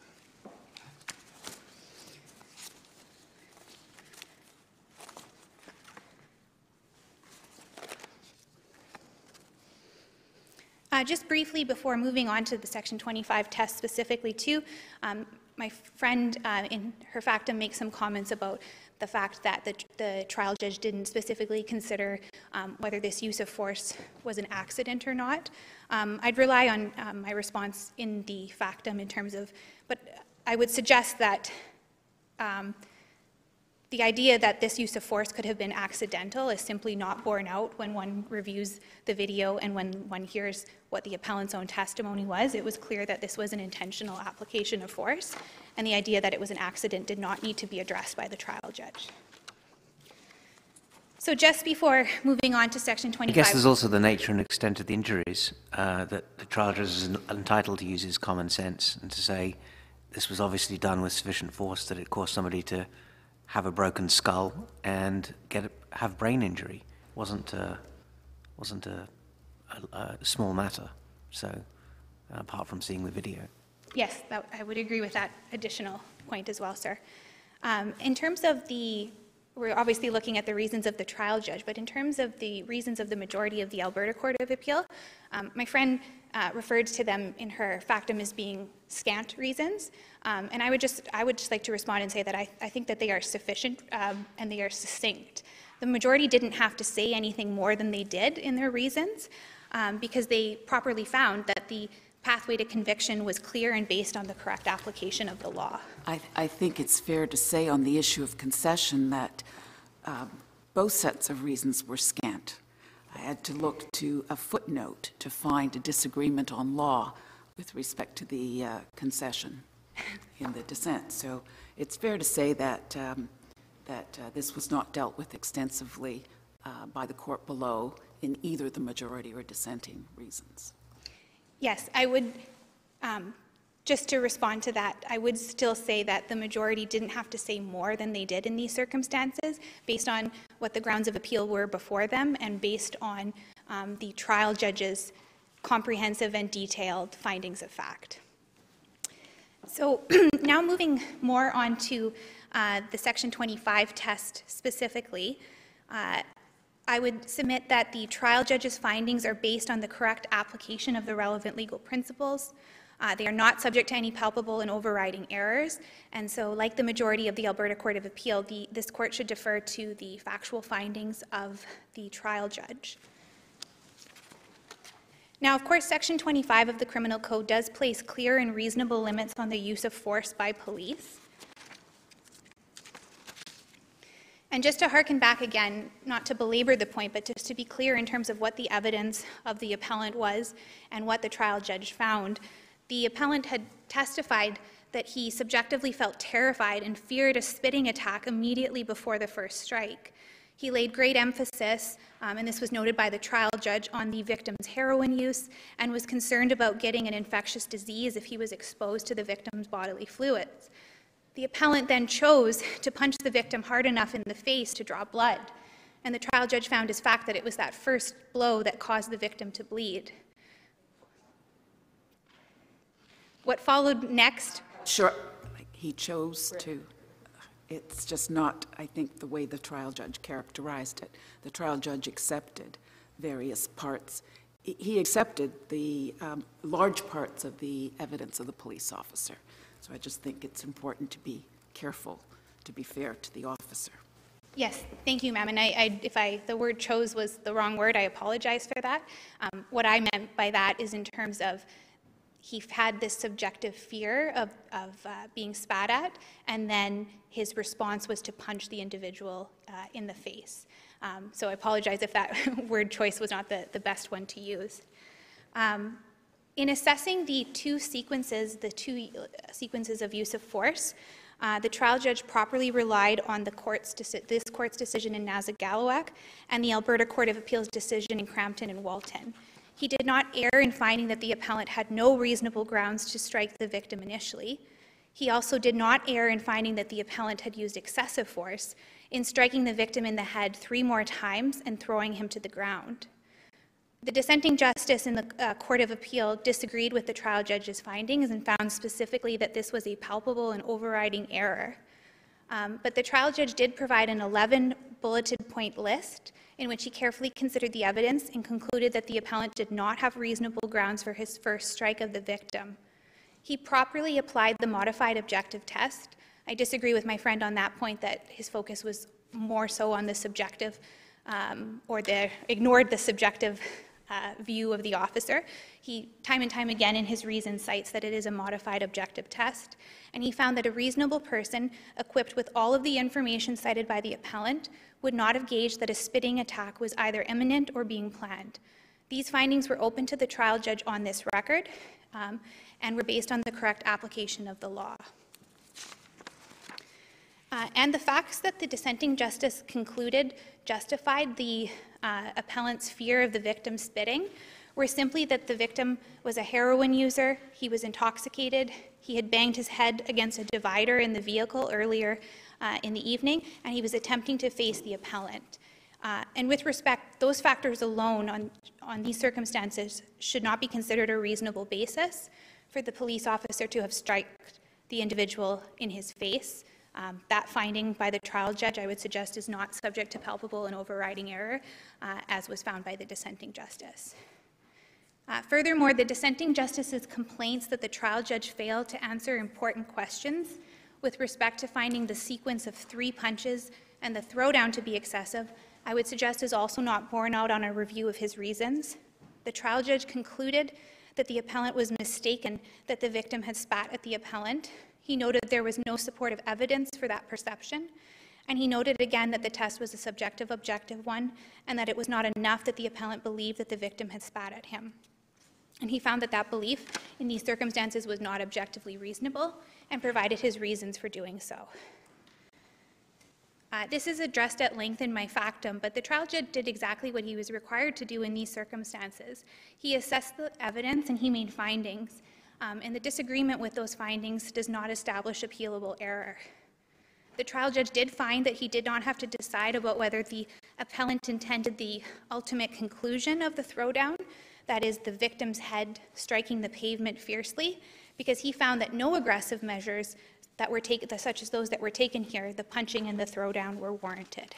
Speaker 8: Just briefly, before moving on to the Section 25 test specifically too, my friend in her factum makes some comments about the fact that the trial judge didn't specifically consider whether this use of force was an accident or not. I'd rely on my response in the factum in terms of, but I would suggest that the idea that this use of force could have been accidental is simply not borne out when one reviews the video and when one hears what the appellant's own testimony was. It was clear that this was an intentional application of force, and the idea that it was an accident did not need to be addressed by the trial judge. So just before moving on to Section 25...
Speaker 5: I guess there's also the nature and extent of the injuries that the trial judge is entitled to use his common sense and to say this was obviously done with sufficient force that it caused somebody to have a broken skull and have brain injury. Wasn't a small matter. So, apart from seeing the video.
Speaker 8: Yes, I would agree with that additional point as well, sir. In terms of we're obviously looking at the reasons of the trial judge, but in terms of the reasons of the majority of the Alberta Court of Appeal, my friend referred to them in her factum as being scant reasons, and I would just like to respond and say that I think that they are sufficient and they are succinct. The majority didn't have to say anything more than they did in their reasons because they properly found that the pathway to conviction was clear and based on the correct application of the law.
Speaker 2: I think it's fair to say on the issue of concession that both sets of reasons were scant. I had to look to a footnote to find a disagreement on law with respect to the concession in the dissent. So it's fair to say that this was not dealt with extensively by the court below in either the majority or dissenting reasons.
Speaker 8: Yes, I would, just to respond to that, I would still say that the majority didn't have to say more than they did in these circumstances based on what the grounds of appeal were before them and based on the trial judge's comprehensive and detailed findings of fact. So now moving more on to the Section 25 test specifically, I would submit that the trial judge's findings are based on the correct application of the relevant legal principles. They are not subject to any palpable and overriding errors, and so like the majority of the Alberta Court of Appeal, this court should defer to the factual findings of the trial judge. Now, of course, Section 25 of the Criminal Code does place clear and reasonable limits on the use of force by police. And just to hearken back again, not to belabor the point, but just to be clear in terms of what the evidence of the appellant was and what the trial judge found, the appellant had testified that he subjectively felt terrified and feared a spitting attack immediately before the first strike. He laid great emphasis, and this was noted by the trial judge, on the victim's heroin use and was concerned about getting an infectious disease if he was exposed to the victim's bodily fluids. The appellant then chose to punch the victim hard enough in the face to draw blood, and the trial judge found as fact that it was that first blow that caused the victim to bleed. What followed next?
Speaker 2: Sure, he chose to. It's just not, I think, the way the trial judge characterized it. The trial judge accepted various parts. He accepted the large parts of the evidence of the police officer. So I just think it's important to be careful, to be fair to the officer.
Speaker 8: Yes, thank you, ma'am. And if the word chose was the wrong word, I apologize for that. What I meant by that is in terms of he had this subjective fear of being spat at, and then his response was to punch the individual in the face. So I apologize if that word choice was not the best one to use. In assessing the two sequences of use of force, the trial judge properly relied on this court's decision in Nazagalowak and the Alberta Court of Appeal's decision in Crampton and Walton. He did not err in finding that the appellant had no reasonable grounds to strike the victim initially. He also did not err in finding that the appellant had used excessive force in striking the victim in the head 3 more times and throwing him to the ground. The dissenting justice in the Court of Appeal disagreed with the trial judge's findings and found specifically that this was a palpable and overriding error. But the trial judge did provide an 11 bulleted point list in which he carefully considered the evidence and concluded that the appellant did not have reasonable grounds for his first strike of the victim. He properly applied the modified objective test. I disagree with my friend on that point, that his focus was more so on the subjective ignored the subjective view of the officer. He, time and time again in his reason, cites that it is a modified objective test, and he found that a reasonable person equipped with all of the information cited by the appellant would not have gauged that a spitting attack was either imminent or being planned. These findings were open to the trial judge on this record and were based on the correct application of the law. And the facts that the dissenting justice concluded justified the appellant's fear of the victim spitting were simply that the victim was a heroin user, he was intoxicated, he had banged his head against a divider in the vehicle earlier in the evening, and he was attempting to face the appellant. And with respect, those factors alone on these circumstances should not be considered a reasonable basis for the police officer to have struck the individual in his face. That finding by the trial judge, I would suggest, is not subject to palpable and overriding error, as was found by the dissenting justice. Furthermore, the dissenting justice's complaints that the trial judge failed to answer important questions with respect to finding the sequence of 3 punches and the throwdown to be excessive, I would suggest is also not borne out on a review of his reasons. The trial judge concluded that the appellant was mistaken that the victim had spat at the appellant. He noted there was no supportive evidence for that perception, and he noted again that the test was a subjective objective one, and that it was not enough that the appellant believed that the victim had spat at him. And he found that that belief in these circumstances was not objectively reasonable and provided his reasons for doing so. This is addressed at length in my factum, but the trial judge did exactly what he was required to do in these circumstances. He assessed the evidence and he made findings, and the disagreement with those findings does not establish appealable error. The trial judge did find that he did not have to decide about whether the appellant intended the ultimate conclusion of the throwdown, that is, the victim's head striking the pavement fiercely, because he found that no aggressive measures that were taken, such as those that were taken here, the punching and the throwdown were warranted.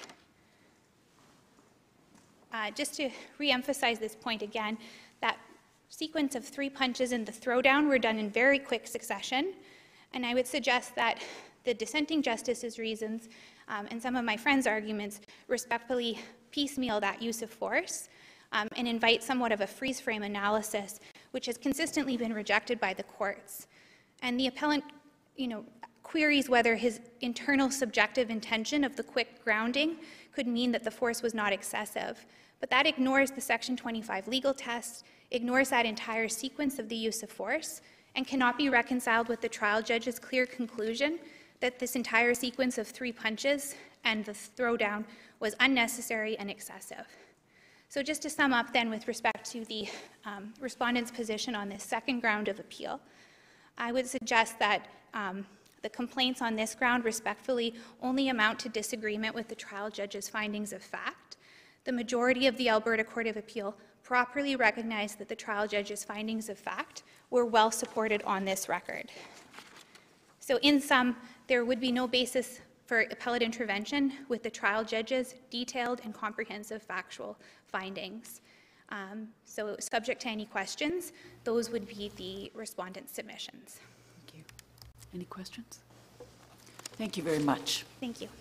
Speaker 8: Just to reemphasize this point again, that sequence of 3 punches and the throwdown were done in very quick succession, and I would suggest that the dissenting justice's reasons and some of my friends' arguments respectfully piecemeal that use of force and invite somewhat of a freeze-frame analysis, which has consistently been rejected by the courts. And the appellant, queries whether his internal subjective intention of the quick grounding could mean that the force was not excessive. But that ignores the Section 25 legal test, ignores that entire sequence of the use of force, and cannot be reconciled with the trial judge's clear conclusion that this entire sequence of 3 punches and the throwdown was unnecessary and excessive. So just to sum up then with respect to the respondent's position on this second ground of appeal, I would suggest that the complaints on this ground respectfully only amount to disagreement with the trial judge's findings of fact. The majority of the Alberta Court of Appeal properly recognized that the trial judge's findings of fact were well supported on this record. So in sum, there would be no basis for appellate intervention with the trial judge's detailed and comprehensive factual findings. So subject to any questions, those would be the respondent's submissions.
Speaker 2: Thank you. Any questions? Thank you very much.
Speaker 8: Thank you.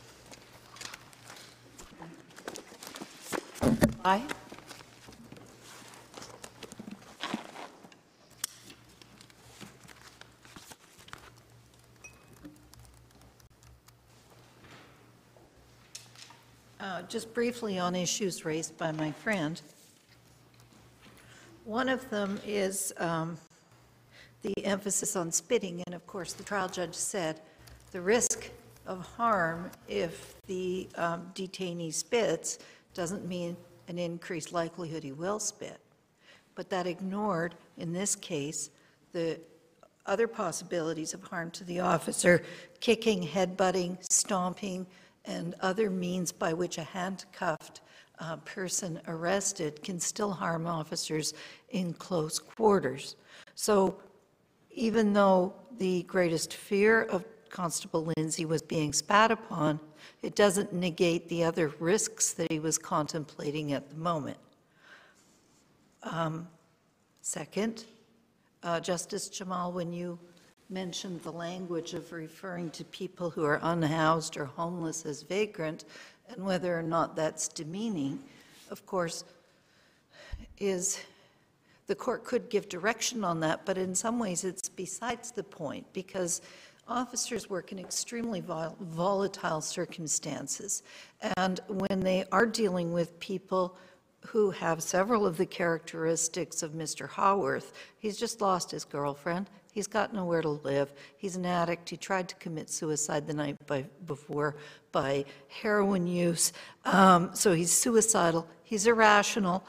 Speaker 2: Aye.
Speaker 3: Just briefly on issues raised by my friend. One of them is the emphasis on spitting, and of course the trial judge said the risk of harm if the detainee spits doesn't mean an increased likelihood he will spit. But that ignored, in this case, the other possibilities of harm to the officer: kicking, headbutting, stomping, and other means by which a handcuffed person arrested can still harm officers in close quarters. So even though the greatest fear of Constable Lindsay was being spat upon, it doesn't negate the other risks that he was contemplating at the moment. Second, Justice Jamal, when you mentioned the language of referring to people who are unhoused or homeless as vagrant, and whether or not that's demeaning, of course, the court could give direction on that, but in some ways it's besides the point, because officers work in extremely volatile circumstances, and when they are dealing with people who have several of the characteristics of Mr. Haworth, he's just lost his girlfriend, he's got nowhere to live, he's an addict, he tried to commit suicide the night before by heroin use, so he's suicidal, he's irrational,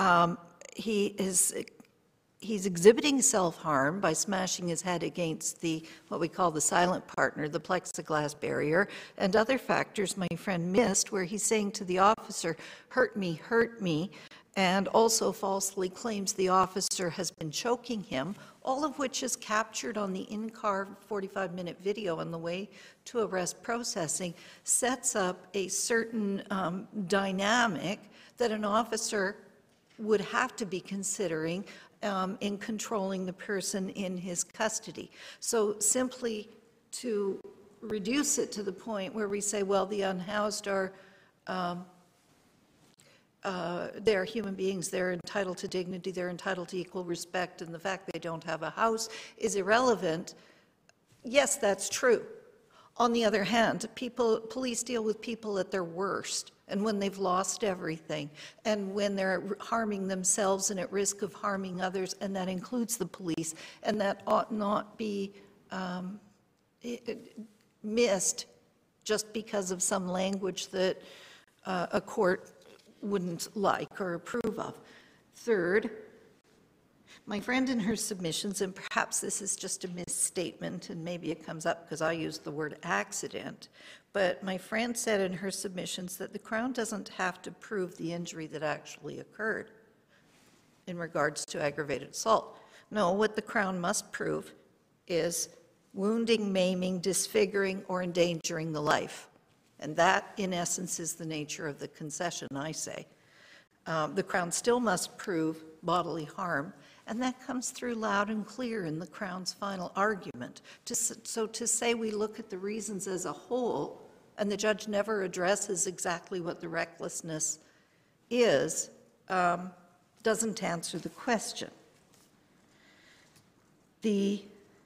Speaker 3: he's exhibiting self-harm by smashing his head against what we call the silent partner, the plexiglass barrier, and other factors my friend missed, where he's saying to the officer, hurt me, and also falsely claims the officer has been choking him, all of which is captured on the in-car 45-minute video on the way to arrest processing, sets up a certain dynamic that an officer would have to be considering in controlling the person in his custody. So simply to reduce it to the point where we say, well, the unhoused are they're human beings, they're entitled to dignity, they're entitled to equal respect, and the fact they don't have a house is irrelevant. Yes, that's true. On the other hand, police deal with people at their worst, and when they've lost everything, and when they're harming themselves and at risk of harming others, and that includes the police, and that ought not be missed just because of some language that a court wouldn't like or approve of. Third, my friend in her submissions, and perhaps this is just a misstatement, and maybe it comes up because I used the word accident, but my friend said in her submissions that the Crown doesn't have to prove the injury that actually occurred in regards to aggravated assault. No, what the Crown must prove is wounding, maiming, disfiguring, or endangering the life. And that, in essence, is the nature of the concession, I say. The Crown still must prove bodily harm, and that comes through loud and clear in the Crown's final argument. So to say we look at the reasons as a whole, and the judge never addresses exactly what the recklessness is, doesn't answer the question. The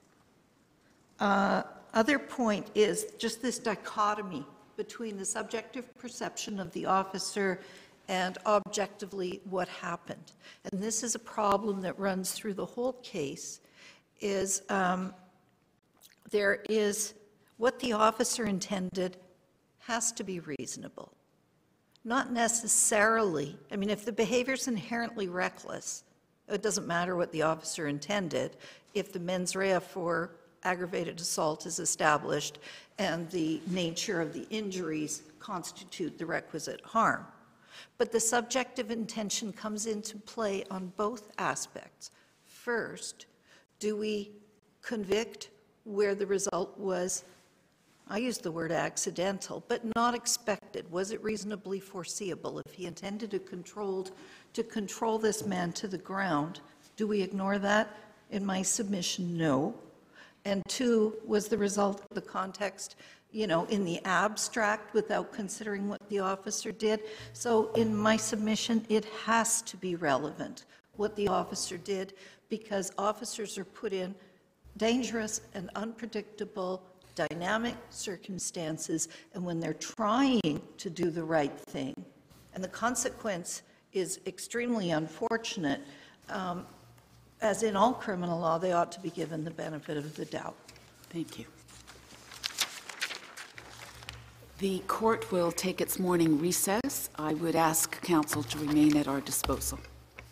Speaker 3: other point is just this dichotomy between the subjective perception of the officer and objectively what happened. And this is a problem that runs through the whole case, is there is what the officer intended has to be reasonable. Not necessarily, I mean, if the behavior is inherently reckless, it doesn't matter what the officer intended if the mens rea for aggravated assault is established and the nature of the injuries constitute the requisite harm. But the subjective intention comes into play on both aspects. First, do we convict where the result was, I use the word accidental, but not expected? Was it reasonably foreseeable? If he intended to control this man to the ground, do we ignore that? In my submission, no. And two, was the result of the context, in the abstract without considering what the officer did? So in my submission, it has to be relevant what the officer did, because officers are put in dangerous and unpredictable dynamic circumstances, and when they're trying to do the right thing, and the consequence is extremely unfortunate, as in all criminal law, they ought to be given the benefit of the doubt.
Speaker 2: Thank you. The court will take its morning recess. I would ask counsel to remain at our disposal.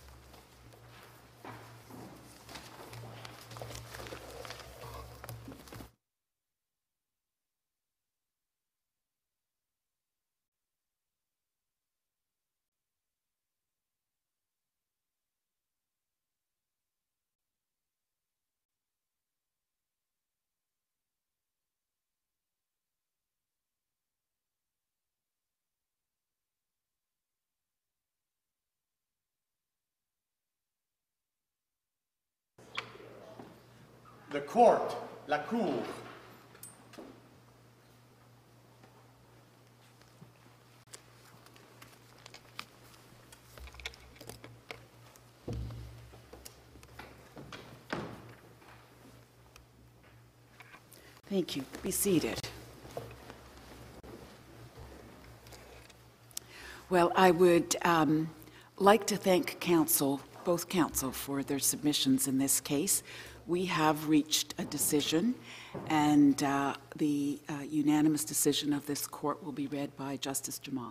Speaker 1: The court, la cour.
Speaker 2: Thank you. Be seated. Well, I would like to thank counsel, both counsel, for their submissions in this case. We have reached a decision, and the unanimous decision of this court will be read by Justice Jamal.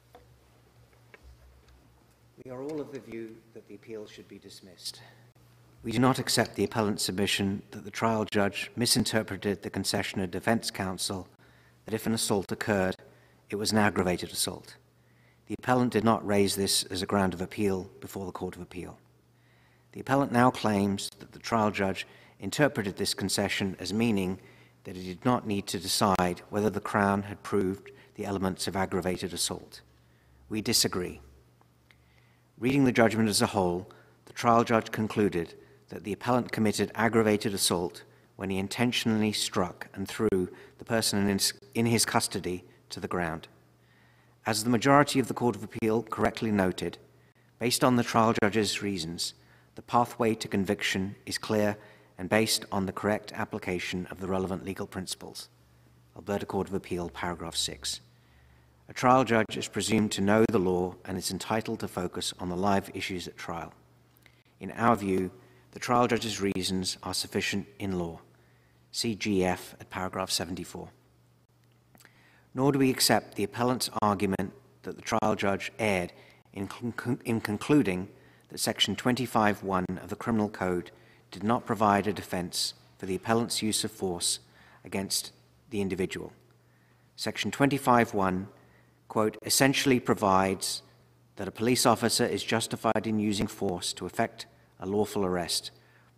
Speaker 5: We are all of the view that the appeal should be dismissed. We do not accept the appellant's submission that the trial judge misinterpreted the concession of defense counsel that if an assault occurred, it was an aggravated assault. The appellant did not raise this as a ground of appeal before the Court of Appeal. The appellant now claims that the trial judge interpreted this concession as meaning that he did not need to decide whether the Crown had proved the elements of aggravated assault. We disagree. Reading the judgment as a whole, the trial judge concluded that the appellant committed aggravated assault when he intentionally struck and threw the person in his custody to the ground. As the majority of the Court of Appeal correctly noted, based on the trial judge's reasons, the pathway to conviction is clear and based on the correct application of the relevant legal principles. Alberta Court of Appeal, paragraph 6. A trial judge is presumed to know the law and is entitled to focus on the live issues at trial. In our view, the trial judge's reasons are sufficient in law. See GF at paragraph 74. Nor do we accept the appellant's argument that the trial judge erred in concluding that Section 25(1) of the Criminal Code did not provide a defence for the appellant's use of force against the individual. Section 25(1), quote, essentially provides that a police officer is justified in using force to effect a lawful arrest,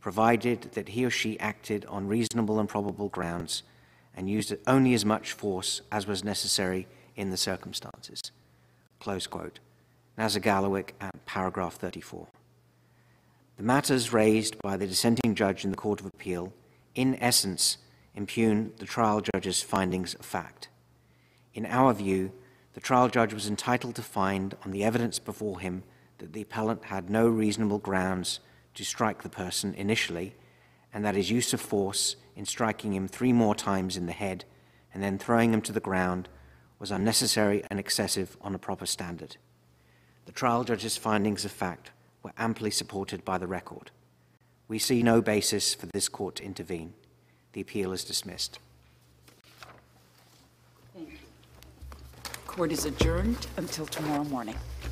Speaker 5: provided that he or she acted on reasonable and probable grounds and used only as much force as was necessary in the circumstances. Close quote. Nazagalowicz at paragraph 34. The matters raised by the dissenting judge in the Court of Appeal, in essence, impugn the trial judge's findings of fact. In our view, the trial judge was entitled to find on the evidence before him that the appellant had no reasonable grounds to strike the person initially, and that his use of force in striking him 3 more times in the head and then throwing him to the ground was unnecessary and excessive on a proper standard. The trial judge's findings of fact were amply supported by the record. We see no basis for this court to intervene. The appeal is dismissed.
Speaker 2: Court is adjourned until tomorrow morning.